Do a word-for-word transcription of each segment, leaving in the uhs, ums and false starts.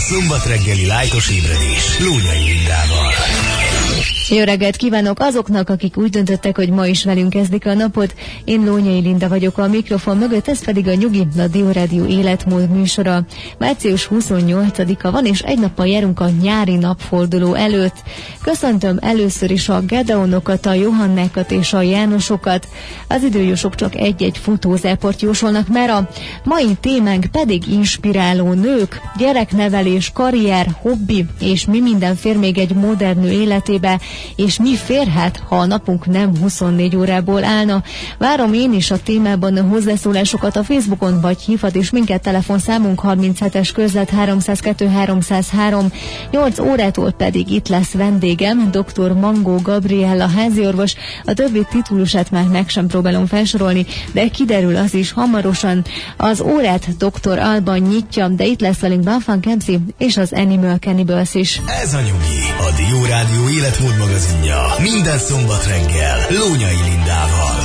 szombat reggeli lájtos ébredés Lónyai Lindával. Jó reggelt kívánok azoknak, akik úgy döntöttek, hogy ma is velünk kezdik a napot. Én Lónyai Linda vagyok a mikrofon mögött, ez pedig a Nyugi, a Dió Rádió életmód műsora. március huszonnyolcadika van, és egy nappal járunk a nyári napforduló előtt. Köszöntöm először is a Gedeonokat, a Johannákat és a Jánosokat. Az időjósok csak egy-egy futózáport jósolnak, mert a mai témánk pedig inspiráló nők, gyereknevelés, karrier, hobbi, és mi minden fér még egy modern nő életébe, és mi férhet, ha a napunk nem huszonnégy órából állna. Várom én is a témában a hozzászólásokat a Facebookon, vagy hívhat is minket, telefonszámunk harminchetes közlet háromszázkettő háromszázhárom, nyolc órától pedig itt lesz vendégem, dr. Mangó Gabriella háziorvos. A többi titulusát már meg sem próbálom felsorolni, de kiderül az is hamarosan. Az órát doktor Alban nyitja, de itt lesz velünk Bafan Kempsey és az Animal Cannibals is. Ez a Nyugi, a Dió Rádió életmód magazinja. Minden szombat reggel Lónyai Lindával.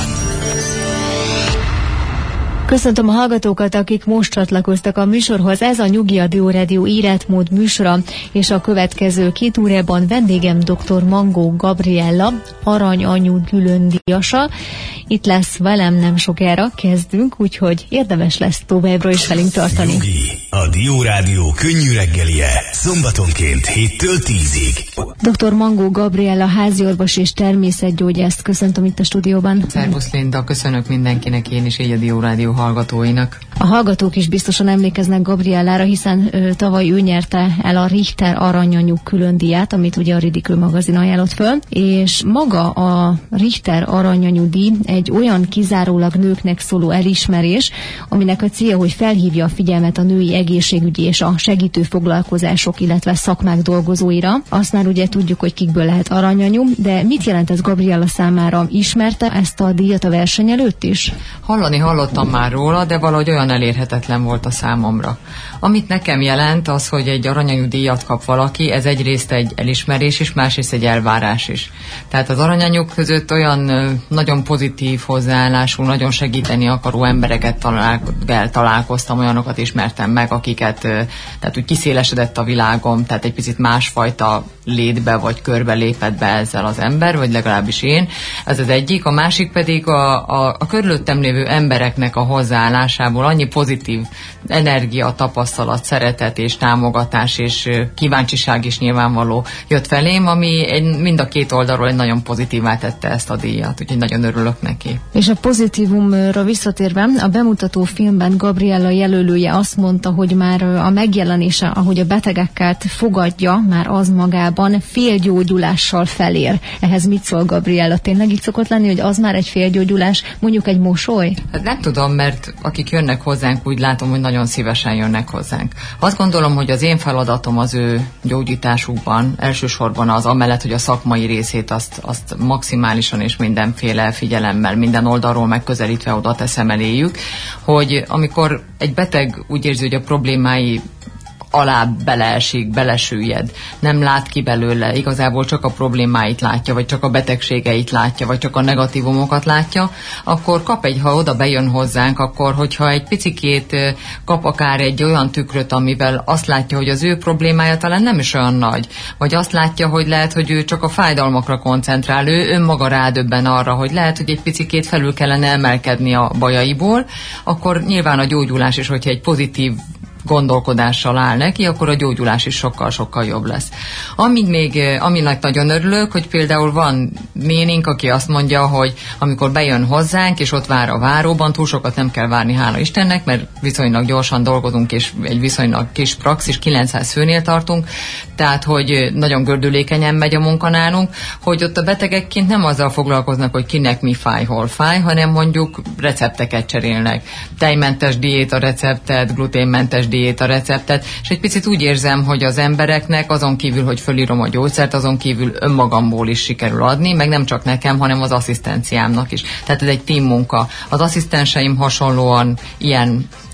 Köszöntöm a hallgatókat, akik most csatlakoztak a műsorhoz. Ez a Nyugi, a Dió Rádió életmód műsora, és a következő két órában vendégem doktor Mangó Gabriella, aranyanyú különdíjasa. Itt lesz velem nem sokára, kezdünk, úgyhogy érdemes lesz továbbra is velünk tartani. Nyugi, a Dió Rádió könnyű reggelie, szombatonként héttől tízig. doktor Mangó Gabriella háziorvos és természetgyógyászt köszöntöm itt a stúdióban. Szervusz Linda, köszönök mindenkinek, én is így a Dió Rádió hallgatóinak. A hallgatók is biztosan emlékeznek Gabriellára, hiszen ö, tavaly ő nyerte el a Richter aranyanyú különdíját, amit ugye a Ridicule magazin ajánlott föl, és maga a Richter aranyanyú díj egy olyan kizárólag nőknek szóló elismerés, aminek a célja, hogy felhívja a figyelmet a női egészségügyi és a segítő foglalkozások, illetve szakmák dolgozóira. Azt már ugye tudjuk, hogy kikből lehet aranyanyú, de mit jelent ez Gabriella számára? Ismerte ezt a díjat a verseny előtt is? Hallani hallottam már róla, de valahogy olyan elérhetetlen volt a számomra. Amit nekem jelent az, hogy egy aranyanyú díjat kap valaki, ez egyrészt egy elismerés is, másrészt egy elvárás is. Tehát az aranyanyúk között olyan nagyon pozitív hozzáállású, nagyon segíteni akaró embereket talál, találkoztam, olyanokat ismertem meg, akiket tehát úgy kiszélesedett a világom, tehát egy picit másfajta létbe vagy körbe lépett be ezzel az ember, vagy legalábbis én. Ez az egyik. A másik pedig a, a, a körülöttem lévő embereknek a hozzáállásából annyi pozitív energia, tapasztalat, szeretet és támogatás és kíváncsiság is nyilvánvaló jött felém, ami egy, mind a két oldalról egy nagyon pozitívá tette ezt a díjat, úgyhogy nagyon örülök neki. És a pozitívumra visszatérve, a bemutató filmben Gabriella jelölője azt mondta, hogy már a megjelenése, ahogy a betegeket fogadja, már az magában félgyógyulással felér. Ehhez mit szól Gabriella? Tényleg így szokott lenni, hogy az már egy félgyógyulás, mondjuk egy mosoly? Hát nem tudom, mert akik jönnek hozzánk, úgy látom, hogy nagyon szívesen jönnek hozzánk. Azt gondolom, hogy az én feladatom az ő gyógyításukban elsősorban az, amellett, hogy a szakmai részét azt, azt maximálisan és mindenféle figyelemmel, minden oldalról megközelítve oda teszem eléjük, hogy amikor egy beteg úgy érzi, hogy a problémái alá beleesik, belesüllyed, nem lát ki belőle, igazából csak a problémáit látja, vagy csak a betegségeit látja, vagy csak a negatívumokat látja, akkor kap egy, ha oda bejön hozzánk, akkor hogyha egy picikét kap akár egy olyan tükröt, amivel azt látja, hogy az ő problémája talán nem is olyan nagy, vagy azt látja, hogy lehet, hogy ő csak a fájdalmakra koncentrál, ő önmaga rádöbben arra, hogy lehet, hogy egy picikét felül kellene emelkedni a bajaiból, akkor nyilván a gyógyulás is, hogyha egy pozitív gondolkodással áll neki, akkor a gyógyulás is sokkal-sokkal jobb lesz. Amíg még, aminek nagyon örülök, hogy például van nénink, aki azt mondja, hogy amikor bejön hozzánk, és ott vár a váróban, túl sokat nem kell várni, hála Istennek, mert viszonylag gyorsan dolgozunk, és egy viszonylag kis praxis, kilencszáz főnél tartunk, tehát, hogy nagyon gördülékenyen megy a munka nálunk, hogy ott a betegekként nem azzal foglalkoznak, hogy kinek mi fáj, hol fáj, hanem mondjuk recepteket cserélnek. Tejmentes diéta receptet, gluténmentes diéta receptet, és egy picit úgy érzem, hogy az embereknek azon kívül, hogy fölírom a gyógyszert, azon kívül önmagamból is sikerül adni, meg nem csak nekem, hanem az asszisztenciámnak is. Tehát ez egy team munka. Az asszisztenseim hasonlóan ilyen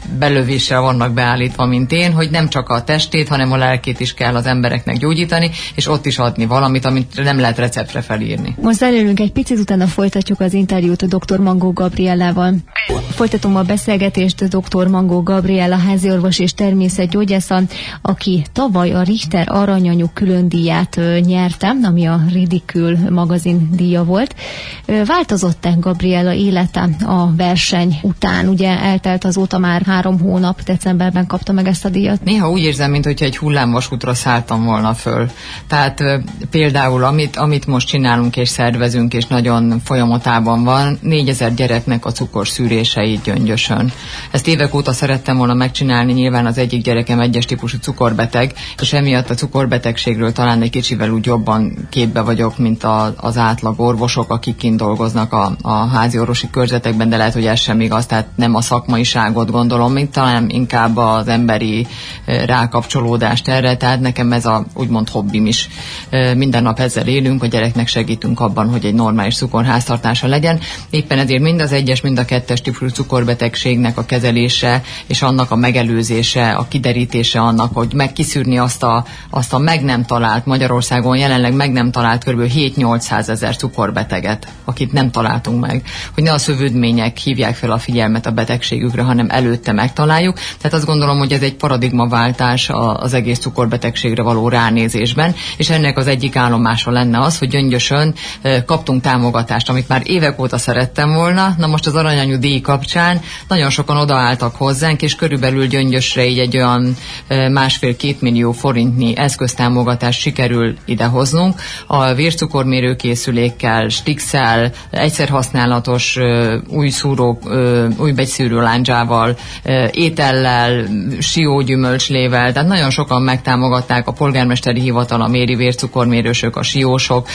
belövéssel vannak beállítva, mint én, hogy nem csak a testét, hanem a lelkét is kell az embereknek gyógyítani, és ott is adni valamit, amit nem lehet receptre felírni. Most előlünk egy picit, utána folytatjuk az interjút a doktor Mangó Gabriellával. Folytatom a beszélgetést doktor Mangó Gabriella, háziorvos és természetgyógyásza, aki tavaly a Richter Aranyanyú külön díját nyerte, ami a Ridicule magazin díja volt. Változott-e Gabriella élete a verseny után? Ugye eltelt azóta már három hónap, decemberben kapta meg ezt a díjat. Néha úgy érzem, mintha egy hullámvasútra szálltam volna föl. Tehát például amit, amit most csinálunk és szervezünk, és nagyon folyamatában van, négyezer gyereknek a cukorszűréseit Gyöngyösön. Ezt évek óta szerettem volna megcsinálni, nyilván az egyik gyerekem egyes típusú cukorbeteg, és emiatt a cukorbetegségről talán egy kicsivel úgy jobban képbe vagyok, mint a, az átlag orvosok, akik kint dolgoznak a, a házi orvosi körzetekben, de lehet, hogy ez sem igaz, tehát nem a szakmaiságot gondolom, mint talán inkább az emberi rákapcsolódást erre, tehát nekem ez a úgymond hobbim is. Minden nap ezzel élünk, a gyereknek segítünk abban, hogy egy normális cukorháztartása legyen. Éppen ezért mind az egyes, mind a kettes típusú cukorbetegségnek a kezelése és annak a megelőzése, a kiderítése annak, hogy megkiszűrni azt a, azt a meg nem talált, Magyarországon jelenleg meg nem talált kb. hét-nyolcszázezer cukorbeteget, akit nem találtunk meg. Hogy ne a szövődmények hívják fel a figyelmet a betegségükre, hanem előtte megtaláljuk. Tehát azt gondolom, hogy ez egy paradigmaváltás az egész cukorbetegségre való ránézésben, és ennek az egyik állomása lenne az, hogy Gyöngyösön kaptunk támogatást, amit már évek óta szerettem volna. Na most az Aranyanyú díj kapcsán nagyon sokan odaálltak hozzánk, és körülbelül Gyöngyösre így egy olyan másfél-két millió forintnyi eszköztámogatást sikerül idehoznunk. A vércukormérőkészülékkel, Stixel, egyszer használatos új szúró, új begyszűrő lándzsával, étellel, siógyümölcslével, tehát nagyon sokan megtámogatták, a polgármesteri hivatal, a méri vércukormérősök, a siósok,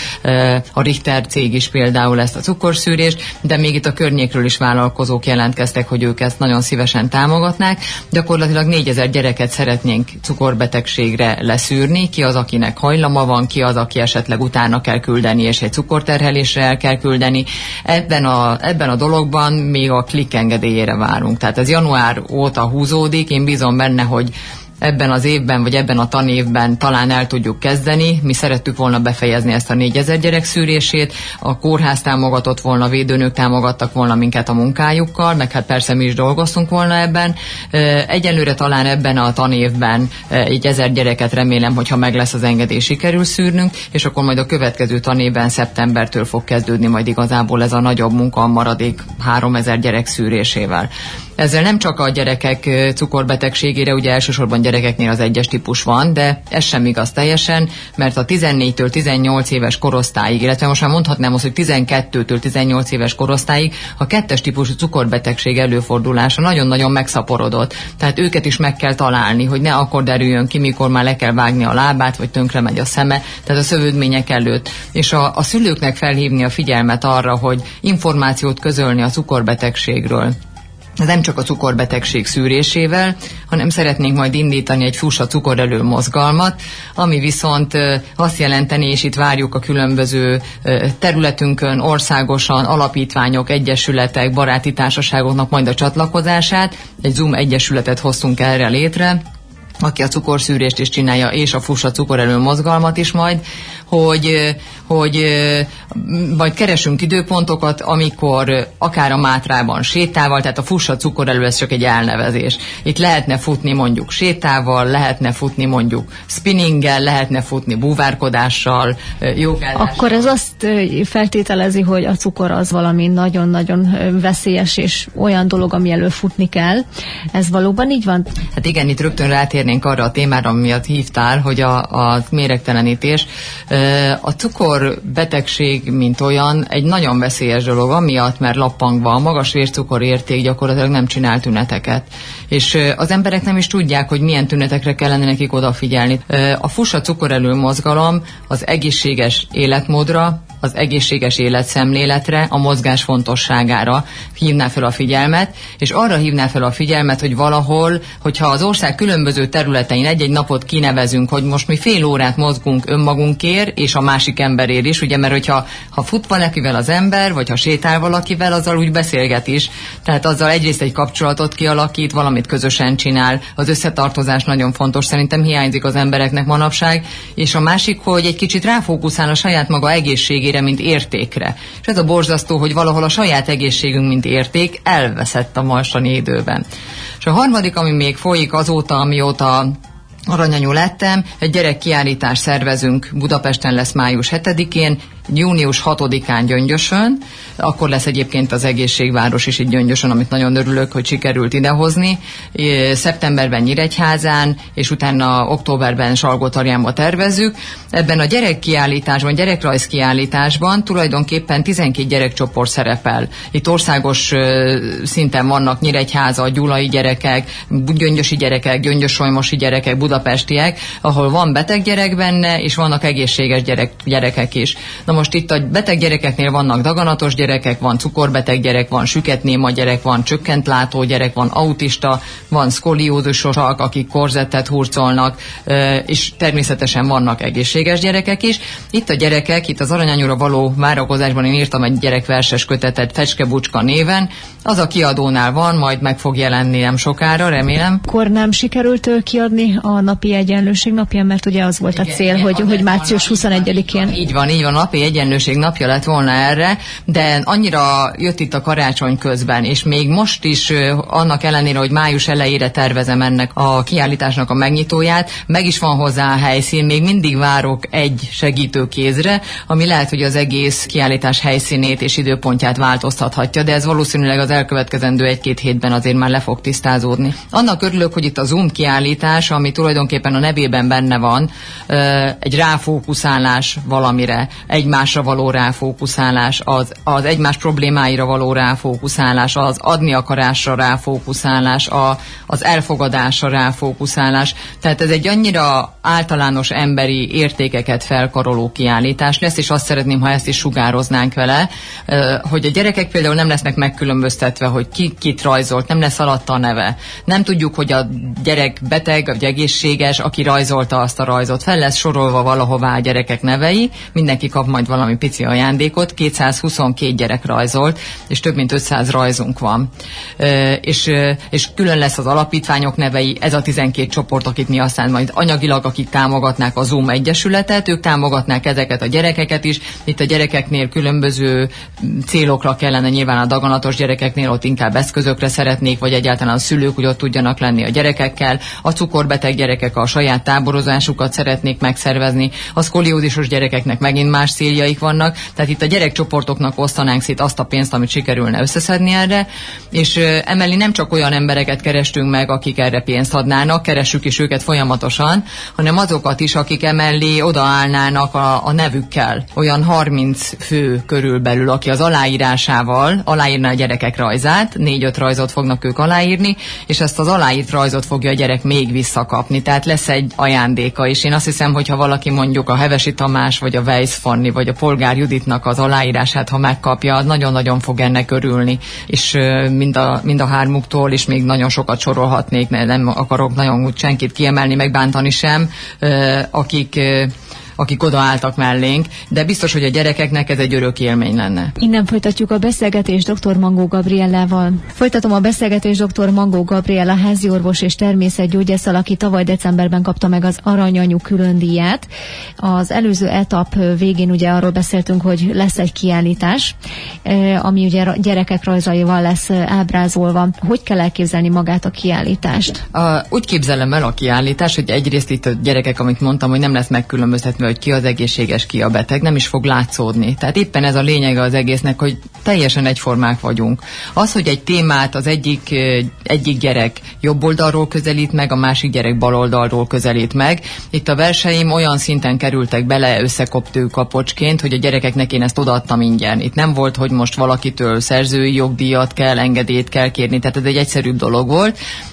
a Richter cég is például ezt a cukorszűrést, de még itt a környékről is vállalkozók jelentkeztek, hogy ők ezt nagyon szívesen támogatnák. Gyakorlatilag négyezer gyereket szeretnénk cukorbetegségre leszűrni, ki az, akinek hajlama van, ki az, aki esetleg utána kell küldeni, és egy cukorterhelésre el kell küldeni. Ebben a, ebben a dologban még a klik engedélyére várunk. Tehát ez január óta húzódik, én bízom benne, hogy ebben az évben, vagy ebben a tanévben talán el tudjuk kezdeni. Mi szerettük volna befejezni ezt a négyezer gyerek szűrését, a kórház támogatott volna, védőnök támogattak volna minket a munkájukkal, meg hát persze mi is dolgoztunk volna ebben. Egyelőre talán ebben a tanévben így ezer gyereket remélem, hogyha meg lesz az engedély, sikerül szűrnünk, és akkor majd a következő tanévben szeptembertől fog kezdődni majd igazából ez a nagyobb munka a maradék háromezer gyerek szűrésével. Ezzel nem csak a gyerekek cukorbetegségére, ugye elsősorban gyerekeknél az egyes típus van, de ez sem igaz teljesen, mert a tizennégytől tizennyolc éves korosztályig, illetve most már mondhatnám azt, hogy tizenkettőtől tizennyolc éves korosztályig a kettes típusú cukorbetegség előfordulása nagyon-nagyon megszaporodott. Tehát őket is meg kell találni, hogy ne akkor derüljön ki, mikor már le kell vágni a lábát, vagy tönkre megy a szeme, tehát a szövődmények előtt. És a, a szülőknek felhívni a figyelmet arra, hogy információt közölni a cukorbetegségről. Ez nem csak a cukorbetegség szűrésével, hanem szeretnénk majd indítani egy Fuss a cukorelő mozgalmat, ami viszont azt jelenteni, és itt várjuk a különböző területünkön, országosan, alapítványok, egyesületek, baráti társaságoknak majd a csatlakozását. Egy Zoom egyesületet hoztunk erre létre, aki a cukorszűrést is csinálja, és a Fuss a cukorelő mozgalmat is majd, hogy, hogy majd keresünk időpontokat, amikor akár a Mátrában sétával, tehát a Fuss a cukorelő, ez csak egy elnevezés. Itt lehetne futni mondjuk sétával, lehetne futni mondjuk spinninggel, lehetne futni búvárkodással, jogázással. Akkor ez azt feltételezi, hogy a cukor az valami nagyon-nagyon veszélyes és olyan dolog, ami elől futni kell. Ez valóban így van? Hát igen, itt rögtön rátérnénk arra a témára, ami miatt hívtál, hogy a, a méregtelenítés. A cukorbetegség, mint olyan, egy nagyon veszélyes dolog, amiatt, mert lappangva a magas vércukorérték gyakorlatilag nem csinál tüneteket. És az emberek nem is tudják, hogy milyen tünetekre kellene nekik odafigyelni. A Fuss a cukorelő mozgalom az egészséges életmódra, az egészséges életszemléletre, a mozgás fontosságára hívná fel a figyelmet, és arra hívná fel a figyelmet, hogy valahol, hogyha az ország különböző területein egy-egy napot kinevezünk, hogy most mi fél órát mozgunk önmagunkért, és a másik emberért is, ugye, mert hogyha ha fut valakivel az ember, vagy ha sétál valakivel, azzal úgy beszélget is, tehát azzal egyrészt egy kapcsolatot kialakít, valamit közösen csinál, az összetartozás nagyon fontos, szerintem hiányzik az embereknek manapság, és a másik, hogy egy kicsit ráfókuszál a saját maga egészségére, mint értékre. És ez a borzasztó, hogy valahol a saját egészségünk, mint érték elveszett a mostani időben. És a harmadik, ami még folyik azóta, amióta aranyanyú lettem, egy gyerekkiállítást szervezünk, Budapesten lesz május hetedikén, június hatodikán Gyöngyösön, akkor lesz egyébként az egészségváros is itt Gyöngyösön, amit nagyon örülök, hogy sikerült idehozni, szeptemberben Nyíregyházán, és utána októberben Salgótarjánba tervezzük. Ebben a gyerekkiállításban, gyerekrajzkiállításban tulajdonképpen tizenkét gyerekcsoport szerepel. Itt országos szinten vannak Nyíregyháza, gyulai gyerekek, gyöngyösi gyerekek, gyöngyös-solymosi gyerekek, budapestiek, ahol van beteg gyerek benne, és vannak egészséges gyerek, gyerekek is. Na most itt a beteg gyerekeknél vannak daganatos gyerekek, van cukorbeteg gyerek, van süketnéma gyerek, van csökkent látó gyerek, van autista, van szkoliózusosak, akik korzettet hurcolnak, és természetesen vannak egészséges gyerekek is. Itt a gyerekek, itt az Aranyanyúra való várakozásban én írtam egy gyerekverses kötetet Fecske Bucska néven, az a kiadónál van, majd meg fog jelenni nem sokára, remélem. Akkor nem sikerült kiadni a napi egyenlőség napján, mert ugye az volt a cél, igen, hogy, hogy március huszonegyedikén. Így van, így van, napi egyenlőség napja lett volna erre, de annyira jött itt a karácsony közben, és még most is annak ellenére, hogy május elejére tervezem ennek a kiállításnak a megnyitóját, meg is van hozzá a helyszín, még mindig várok egy segítőkézre, ami lehet, hogy az egész kiállítás helyszínét és időpontját változtathatja, de ez valószínűleg az elkövetkezendő egy-két hétben azért már le fog tisztázódni. Annak örülök, hogy itt a Zoom kiállítás, ami tulajdonképpen a nevében benne van, egy ráfókuszálás valamire, egymásra való ráfókuszálás, az, az egymás problémáira való ráfókuszálás, az adni akarásra ráfókuszálás, a, az elfogadásra ráfókuszálás. Tehát ez egy annyira általános emberi értékeket felkaroló kiállítás lesz, és azt szeretném, ha ezt is sugároznánk vele, hogy a gyerekek például nem lesznek megkülönböztetve, hogy ki kit rajzolt, nem lesz alatta a neve. Nem tudjuk, hogy a gyerek beteg, vagy egészséges, aki rajzolta azt a rajzot. Fel lesz sorolva valahová a gyerekek nevei, mindenki kap majd valami pici ajándékot, kétszázhuszonkét gyerek rajzolt, és több mint ötszáz rajzunk van. E, és, és külön lesz az alapítványok nevei, ez a tizenkét csoport, akit mi aztán majd anyagilag, akik támogatnák a Zoom Egyesületet, ők támogatnák ezeket a gyerekeket is. Itt a gyerekeknél különböző célokra kellene, nyilván a daganatos gyerekeknél ott inkább eszközökre szeretnék, vagy egyáltalán a szülők, hogy ott tudjanak lenni a gyerekekkel. A cukorbeteg gyerekek a saját táborozásukat szeretnék megszervezni, a szkoliózisos gyerekeknek megint más céljaik vannak, tehát itt a gyerekcsoportoknak osztanánk szét azt a pénzt, amit sikerülne összeszedni erre, és emellé nem csak olyan embereket kerestünk meg, akik erre pénzt adnának, keressük is őket folyamatosan, hanem azokat is, akik emellé odaállnának a, a nevükkel. Olyan harminc fő körülbelül, aki az aláírásával aláírná a gyerekek rajzát, négy-öt rajzot fognak ők aláírni, és ezt az aláírt rajzot fogja a gyerek még visszakapni, tehát lesz egy ajándéka, és én azt hiszem, hogy ha valaki mondjuk a Hevesi Tamás, vagy a Weiss Fanni, vagy a Polgár Juditnak az aláírását, ha megkapja, nagyon-nagyon fog ennek örülni, és mind a, mind a hármuktól, és még nagyon sokat sorolhatnék, nem akarok nagyon úgy senkit kiemelni, megbántani sem, akik akik odaálltak mellénk, de biztos, hogy a gyerekeknek ez egy örök élmény lenne. Innen folytatjuk a beszélgetést dr. Mangó Gabriellával. Folytatom a beszélgetést dr. Mangó Gabriella háziorvos és természetgyógyásszal, aki tavaly decemberben kapta meg az Aranyanyú külön díját. Az előző etap végén ugye arról beszéltünk, hogy lesz egy kiállítás, ami ugye gyerekek rajzaival lesz ábrázolva. Hogy kell elképzelni magát a kiállítást? A, úgy képzelem el a kiállítást, hogy egyrészt itt a gyerekek, amit mondtam, hogy nem lesz megkülönböztetve, hogy ki az egészséges, ki a beteg, nem is fog látszódni. Tehát éppen ez a lényege az egésznek, hogy teljesen egyformák vagyunk. Az, hogy egy témát az egyik, egyik gyerek jobb oldalról közelít meg, a másik gyerek bal oldalról közelít meg. Itt a verseim olyan szinten kerültek bele összekoptő kapocsként, hogy a gyerekeknek én ezt odaadtam ingyen. Itt nem volt, hogy most valakitől szerzői jogdíjat kell, engedélyt kell kérni, tehát ez egy egyszerűbb dolog volt.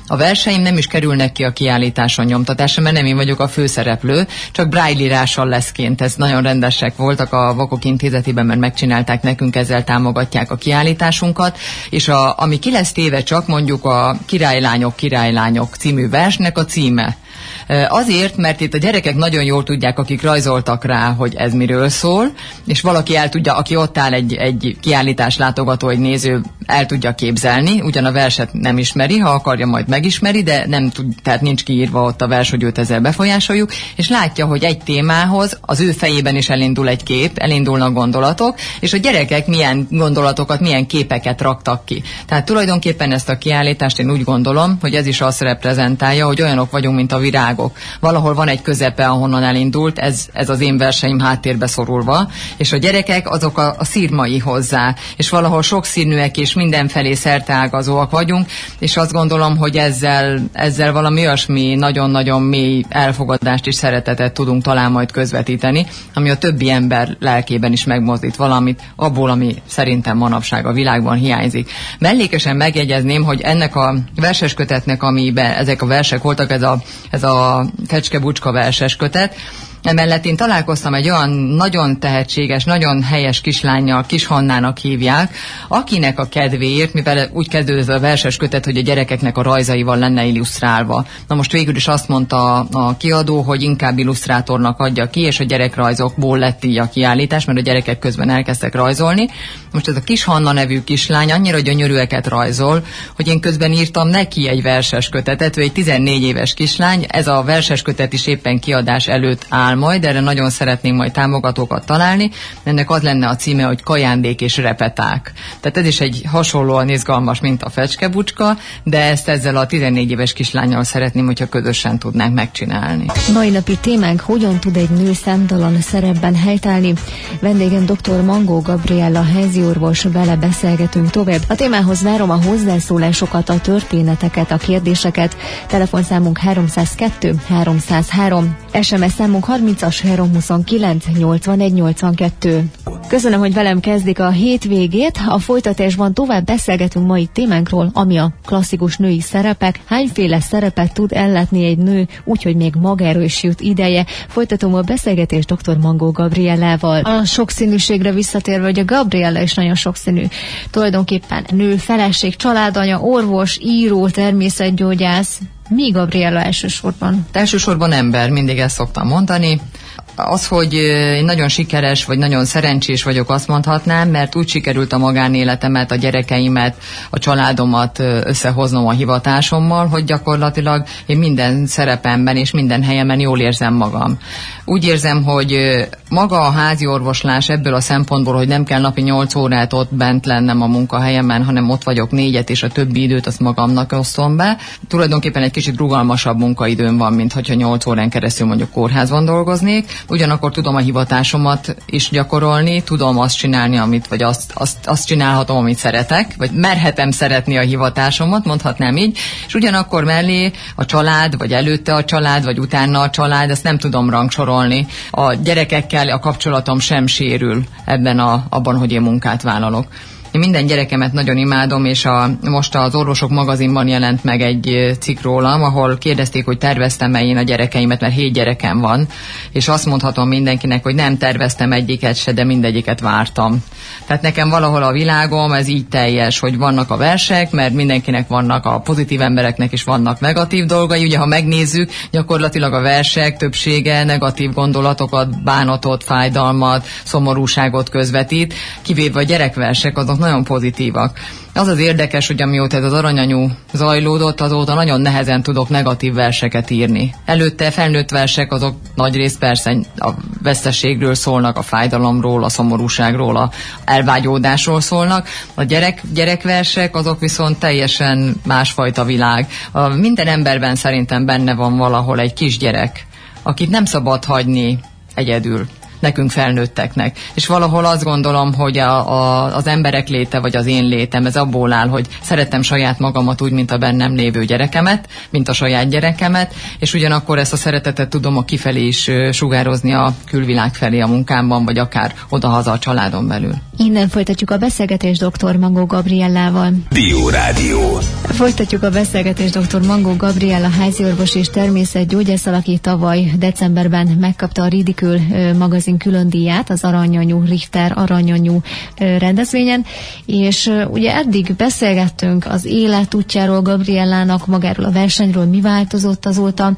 A verseim nem is kerülnek ki a kiállításon nyomtatásra, mert nem én vagyok a főszereplő, csak Braille írással lesz kint. Ez nagyon rendesek voltak a Vakok Intézetében, mert megcsinálták nekünk, ezzel támogatják a kiállításunkat, és a, ami ki lesz téve csak mondjuk a Királylányok, Királylányok című versnek a címe. Azért, mert itt a gyerekek nagyon jól tudják, akik rajzoltak rá, hogy ez miről szól, és valaki el tudja, aki ott áll egy, egy kiállítás látogató, egy néző, el tudja képzelni, ugyan a verset nem ismeri, ha akarja, majd megismeri, de nem tud, tehát nincs kiírva ott a vers, hogy őt ezzel befolyásoljuk, és látja, hogy egy témához az ő fejében is elindul egy kép, elindulnak gondolatok, és a gyerekek milyen gondolatokat, milyen képeket raktak ki. Tehát tulajdonképpen ezt a kiállítást én úgy gondolom, hogy ez is azt reprezentálja, hogy olyanok vagyunk, mint a virágok. Valahol van egy közepe, ahonnan elindult, ez, ez az én verseim háttérbe szorulva, és a gyerekek azok a, a szírmai hozzá, és valahol sokszínűek és mindenfelé szerteágazóak vagyunk, és azt gondolom, hogy ezzel, ezzel valami olyasmi nagyon-nagyon mély elfogadást és szeretetet tudunk talán majd közvetíteni, ami a többi ember lelkében is megmozdít valamit, abból, ami szerintem manapság a világban hiányzik. Mellékesen megjegyezném, hogy ennek a verseskötetnek, amiben ezek a versek voltak, ez a, ez a Fecske-Bucska verses kötet, emellett én találkoztam egy olyan nagyon tehetséges, nagyon helyes kislánnyal, Kis Hannának hívják, akinek a kedvéért, mivel úgy kezdődött ez a verses kötet, hogy a gyerekeknek a rajzaival lenne illusztrálva. Na most végül is azt mondta a, a kiadó, hogy inkább illusztrátornak adja ki, és a gyerekrajzokból lett így a kiállítás, mert a gyerekek közben elkezdtek rajzolni. Most ez a Kis Hanna nevű kislány annyira gyönyörűeket rajzol, hogy én közben írtam neki egy verses kötetet, ő egy tizennégy éves kislány, ez a verses kötet is éppen kiadás előtt áll majd, erre nagyon szeretnénk majd támogatókat találni. Ennek az lenne a címe, hogy Kajándék és repeták. Tehát ez is egy hasonlóan izgalmas, mint a Fecske-Bucska, de ezt ezzel a tizennégy éves kislánnyal szeretném, hogyha közösen tudnánk megcsinálni. Mai napi témánk: hogyan tud egy nő számtalan szerepben helytállni? Vendégem dr. Mangó Gabriella háziorvos, vele beszélgetünk tovább. A témához várom a hozzászólásokat, a történeteket, a kérdéseket. Telefonszámunk háromszázkettő háromszázhárom, es em es számunk harmincas háromszázhuszonkilenc nyolcvanegy nyolcvankettő. Köszönöm, hogy velem kezdik a hétvégét. A folytatásban tovább beszélgetünk mai témánkról, ami a klasszikus női szerepek. Hányféle szerepet tud ellátni egy nő, úgyhogy még magáról is jut ideje. Folytatom a beszélgetést dr. Mangó Gabriellával. A sokszínűségre visszatérve, hogy a Gabriella is nagyon sokszínű. Tulajdonképpen nő, feleség, családanya, orvos, író, természetgyógyász. Mi Gabriella elsősorban? Elsősorban ember, mindig ezt szoktam mondani. Az, hogy én nagyon sikeres, vagy nagyon szerencsés vagyok, azt mondhatnám, mert úgy sikerült a magánéletemet, a gyerekeimet, a családomat összehoznom a hivatásommal, hogy gyakorlatilag én minden szerepemben és minden helyemen jól érzem magam. Úgy érzem, hogy maga a házi orvoslás ebből a szempontból, hogy nem kell napi nyolc órát ott bent lennem a munkahelyemen, hanem ott vagyok négyet, és a többi időt azt magamnak osztom be. Tulajdonképpen egy kicsit rugalmasabb munkaidőm van, mint hogyha nyolc órán keresztül mondjuk kórházban dolgoznék. Ugyanakkor tudom a hivatásomat is gyakorolni, tudom azt csinálni, amit, vagy azt, azt, azt csinálhatom, amit szeretek, vagy merhetem szeretni a hivatásomat, mondhatnám így, és ugyanakkor mellé a család, vagy előtte a család, vagy utána a család, ezt nem tudom rangsorolni. A gyerekekkel a kapcsolatom sem sérül ebben a, abban, hogy én munkát vállalok. Én minden gyerekemet nagyon imádom, és a, most az Orvosok magazinban jelent meg egy cikk rólam, ahol kérdezték, hogy terveztem-e én a gyerekeimet, mert hét gyerekem van, és azt mondhatom mindenkinek, hogy nem terveztem egyiket se, de mindegyiket vártam. Tehát nekem valahol a világom ez így teljes, hogy vannak a versek, mert mindenkinek vannak, a pozitív embereknek is vannak negatív dolgai. Ugye, ha megnézzük, gyakorlatilag a versek többsége negatív gondolatokat, bánatot, fájdalmat, szomorúságot közvetít, kivéve a gyerekversek, azok nagyon pozitívak. Az az érdekes, hogy amióta ez az aranyanyú zajlódott, azóta nagyon nehezen tudok negatív verseket írni. Előtte felnőtt versek, azok nagyrészt persze a veszteségről szólnak, a fájdalomról, a szomorúságról, a elvágyódásról szólnak. A gyerek, gyerekversek, azok viszont teljesen másfajta világ. A minden emberben szerintem benne van valahol egy kisgyerek, akit nem szabad hagyni egyedül. nekünk felnőtteknek. És valahol azt gondolom, hogy a, a, az emberek léte, vagy az én létem, ez abból áll, hogy szeretem saját magamat úgy, mint a bennem lévő gyerekemet, mint a saját gyerekemet, és ugyanakkor ezt a szeretetet tudom a kifelé is sugározni a külvilág felé a munkámban, vagy akár odahaza a családon belül. Innen folytatjuk a beszélgetést dr. Mangó Gabriellával. Bio Rádió. Folytatjuk a beszélgetést dr. Mangó Gabriella háziorvos és természetgyógyásszal, aki tavaly decemberben megkapta a Ridicule magazin külön díját az Aranyanyú, Richter Aranyanyú rendezvényen, és ugye eddig beszélgettünk az életútjáról Gabriellának, magáról a versenyről, mi változott azóta,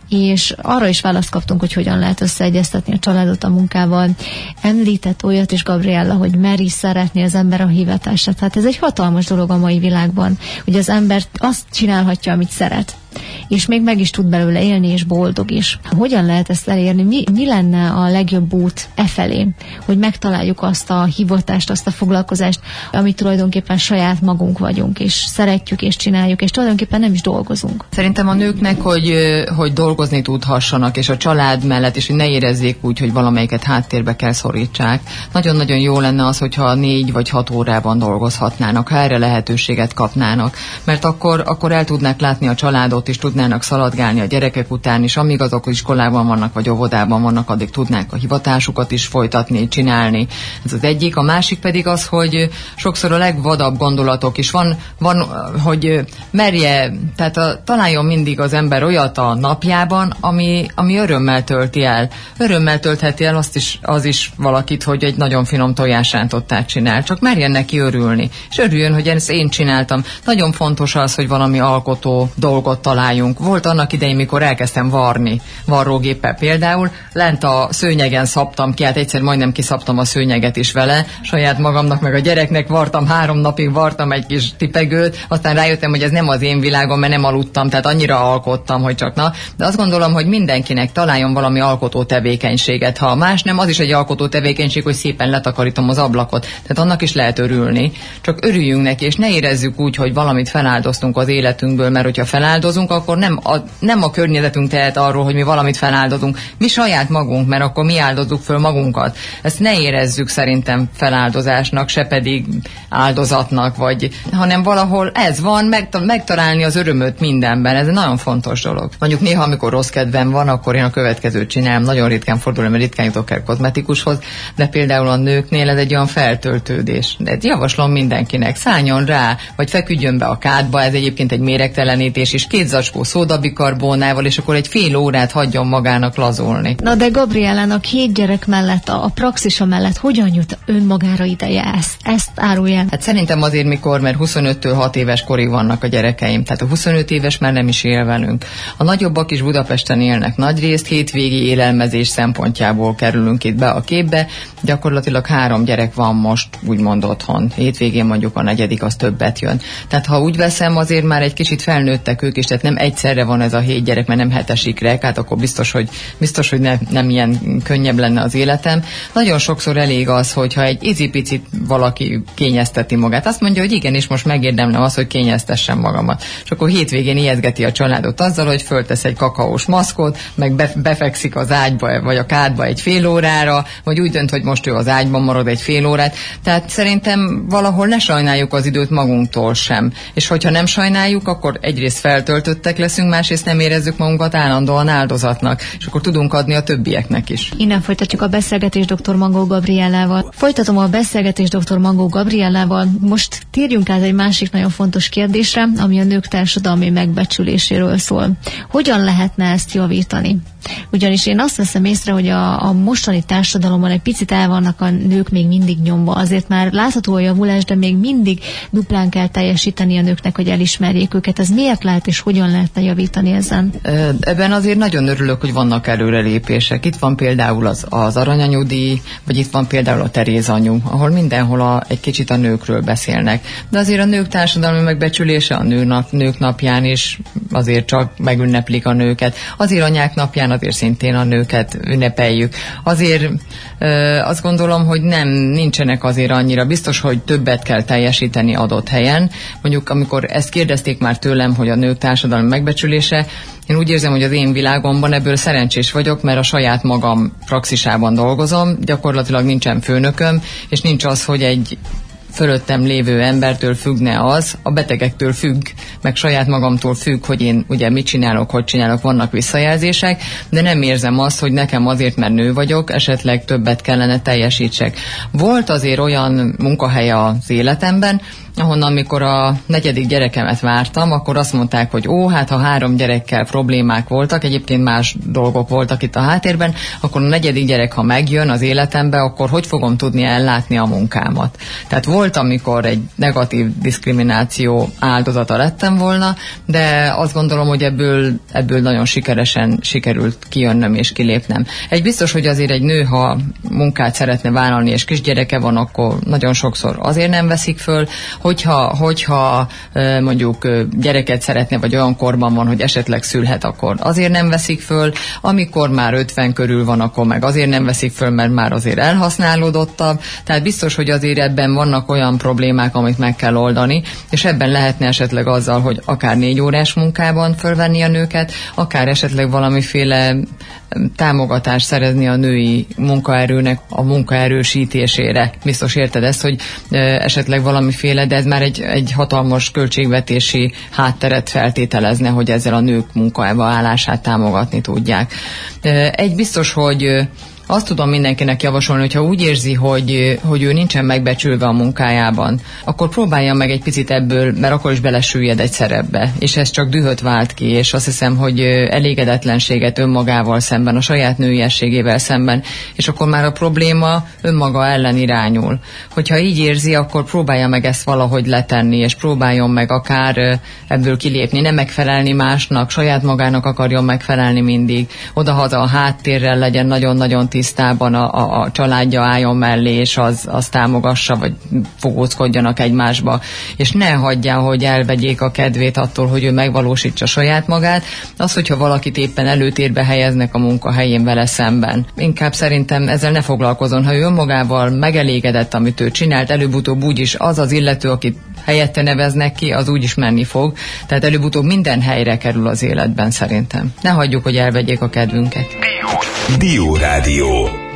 és arra is választ kaptunk, hogy hogyan lehet összeegyeztetni a családot a munkával. Említett olyat is Gabriella, hogy meri szeretni az ember a hivatását. Hát ez egy hatalmas dolog a mai világban, hogy az ember azt csinálhatja, amit szeret, és még meg is tud belőle élni, és boldog is. Hogyan lehet ezt elérni? Mi, mi lenne a legjobb út e felé, hogy megtaláljuk azt a hivatást, azt a foglalkozást, amit tulajdonképpen saját magunk vagyunk, és szeretjük, és csináljuk, és tulajdonképpen nem is dolgozunk? Szerintem a nőknek, hogy, hogy dolgozni tudhassanak, és a család mellett, és hogy ne érezzék úgy, hogy valamelyiket háttérbe kell szorítsák. Nagyon-nagyon jó lenne az, hogyha négy vagy hat órában dolgozhatnának, ha erre lehetőséget kapnának, mert akkor, akkor el tudnák látni a családot, is tudnának szaladgálni a gyerekek után, és amíg azok iskolában vannak, vagy óvodában vannak, addig tudnák a hivatásukat is folytatni, csinálni. Ez az egyik. A másik pedig az, hogy sokszor a legvadabb gondolatok is van, van hogy merje, tehát a, találjon mindig az ember olyat a napjában, ami, ami örömmel tölti el. Örömmel töltheti el azt is, az is valakit, hogy egy nagyon finom tojásrántottát csinál. Csak merjen neki örülni. És örüljön, hogy ezt én csináltam. Nagyon fontos az, hogy valami alkotó dolgot találjunk. Volt annak idején, mikor elkezdtem varni, varrógéppel például, lent a szőnyegen szabtam ki, hát egyszer majdnem kiszabtam a szőnyeget is vele, saját magamnak, meg a gyereknek vartam, három napig vartam egy kis tipegőt, aztán rájöttem, hogy ez nem az én világom, mert nem aludtam, tehát annyira alkottam, hogy csak na. De azt gondolom, hogy mindenkinek találjon valami alkotó tevékenységet. Ha más nem, az is egy alkotó tevékenység, hogy szépen letakarítom az ablakot. Tehát annak is lehet örülni. Csak örüljünk neki, és ne érezzük úgy, hogy valamit feláldoztunk az életünkből, mert hogyha feláldozunk, akkor nem a, nem a környezetünk tehet arról, hogy mi valamit feláldozunk. Mi saját magunk, mert akkor mi áldozzuk föl magunkat. Ezt ne érezzük szerintem feláldozásnak, se pedig áldozatnak, vagy, hanem valahol ez van, megta- megtalálni az örömöt mindenben. Ez egy nagyon fontos dolog. Mondjuk néha, amikor rossz kedvem van, akkor én a következőt csinálom. Nagyon ritkán fordulom, mert ritkán jutok el kozmetikushoz, de például a nőknél ez egy olyan feltöltődés. De javaslom mindenkinek, szálljon rá, vagy feküdjön be a kádba, ez egyébként egy méregtelenítés is, két zacskó szódabikarbónával, és akkor egy fél órát hagyjon magának lazulni. Na de Gabriellának hét gyerek mellett, a, a praxisa mellett hogyan jut önmagára ideje ezt? Ezt árulja. Hát szerintem azért mikor, mert huszonöttől hat éves korig vannak a gyerekeim, tehát a huszonöt éves már nem is él velünk. A nagyobbak is Budapesten élnek nagyrészt, hétvégi élelmezés szempontjából kerülünk itt be a képbe, gyakorlatilag három gyerek van most úgymond otthon. Hétvégén mondjuk a negyedik, az többet jön. Tehát ha úgy veszem, azért már egy kicsit felnőttek ők is, tehát nem egyszerre van ez a hét gyerek, mert nem hetesikrek, hát akkor biztos, hogy, biztos, hogy ne, nem ilyen könnyebb lenne az életem. Nagyon sokszor elég az, hogyha egy icipicit valaki kényezteti magát. Azt mondja, hogy igenis most megérdemlem az, hogy kényeztessem magamat. És akkor hétvégén ijeszgeti a családot azzal, hogy föltesz egy kakaós maszkot, meg be, befekszik az ágyba, vagy a kádba egy fél órára, vagy úgy dönt, hogy most ő az ágyban marad egy fél órát. Tehát szerintem valahol ne sajnáljuk az időt magunktól sem. És hogyha nem sajnáljuk, akkor egyrészt feltöltöttek leszünk, másrészt nem érezzük magunkat állandóan áldozatnak, és akkor tudunk adni a többieknek is. Innen folytatjuk a beszélgetést dr. Mangó Gabriellával. Folytatom a beszélgetést dr. Mangó Gabriellával. Most térjünk át egy másik nagyon fontos kérdésre, ami a nők társadalmi megbecsüléséről szól. Hogyan lehetne ezt javítani? Ugyanis én azt veszem észre, hogy a, a mostani társadalomban egy picit el vannak a nők még mindig nyomva. Azért már látható a javulás, de még mindig duplán kell teljesíteni a nőknek, hogy elismerjék őket. Ez miért lehet és hogyan lehetne javítani ezen? Ebben azért nagyon örülök, hogy vannak előrelépések. Itt van például az, az aranyanyúdíj, vagy itt van például a Teréz anyu, ahol mindenhol a, egy kicsit a nőkről beszélnek. De azért a nők társadalmi megbecsülése a nőnap, nők napján is azért csak megünneplik a nőket. Azért anyák napján napján azért szintén a nőket ünnepeljük. Azért azt gondolom, hogy nem, nincsenek azért annyira. Biztos, hogy többet kell teljesíteni adott helyen. Mondjuk, amikor ezt kérdezték már tőlem, hogy a nők társadalmi megbecsülése, én úgy érzem, hogy az én világomban ebből szerencsés vagyok, mert a saját magam praxisában dolgozom, gyakorlatilag nincsen főnököm, és nincs az, hogy egy fölöttem lévő embertől függne az, a betegektől függ, meg saját magamtól függ, hogy én ugye mit csinálok, hogy csinálok, vannak visszajelzések, de nem érzem azt, hogy nekem azért, mert nő vagyok, esetleg többet kellene teljesítsek. Volt azért olyan munkahely az életemben, ahonnan amikor a negyedik gyerekemet vártam, akkor azt mondták, hogy ó, hát ha három gyerekkel problémák voltak, egyébként más dolgok voltak itt a háttérben, akkor a negyedik gyerek, ha megjön az életembe, akkor hogy fogom tudni ellátni a munkámat. Tehát volt, amikor egy negatív diszkrimináció áldozata lettem volna, de azt gondolom, hogy ebből, ebből nagyon sikeresen sikerült kijönnöm és kilépnem. Egy biztos, hogy azért egy nő, ha munkát szeretne vállalni, és kisgyereke van, akkor nagyon sokszor azért nem veszik föl, hogyha, hogyha mondjuk gyereket szeretne, vagy olyan korban van, hogy esetleg szülhet, akkor azért nem veszik föl, amikor már ötven körül van, akkor meg azért nem veszik föl, mert már azért elhasználódottabb, tehát biztos, hogy azért ebben vannak olyan problémák, amit meg kell oldani, és ebben lehetne esetleg azzal, hogy akár négy órás munkában fölvenni a nőket, akár esetleg valamiféle támogatást szerezni a női munkaerőnek a munkaerősítésére. Biztos érted ezt, hogy esetleg valamiféle, de ez már egy, egy hatalmas költségvetési hátteret feltételezne, hogy ezzel a nők munkába állását támogatni tudják. Egy biztos, hogy azt tudom mindenkinek javasolni, hogyha úgy érzi, hogy, hogy ő nincsen megbecsülve a munkájában, akkor próbálja meg egy picit ebből, mert akkor is belesüllyed egy szerepbe, és ez csak dühöt vált ki, és azt hiszem, hogy elégedetlenséget önmagával szemben, a saját nőiességével szemben, és akkor már a probléma önmaga ellen irányul. Hogyha így érzi, akkor próbálja meg ezt valahogy letenni, és próbáljon meg akár ebből kilépni, nem megfelelni másnak, saját magának akarjon megfelelni mindig, odahaza a háttérrel legyen nagyon-nagyon tisztában a, a, a családja álljon mellé, és az, az támogassa, vagy fogózkodjanak egymásba, és ne hagyja, hogy elvegyék a kedvét attól, hogy ő megvalósítsa saját magát. Az, hogyha valakit éppen előtérbe helyeznek a munkahelyén vele szemben. Inkább szerintem ezzel ne foglalkozon. Ha ő önmagával megelégedett, amit ő csinált, előbb-utóbb úgyis az az illető, akit helyette neveznek ki, az úgyis menni fog. Tehát előbb-utóbb minden helyre kerül az életben szerintem. Ne hagyjuk, hogy elvegyék a kedvünket. Dió Rádió.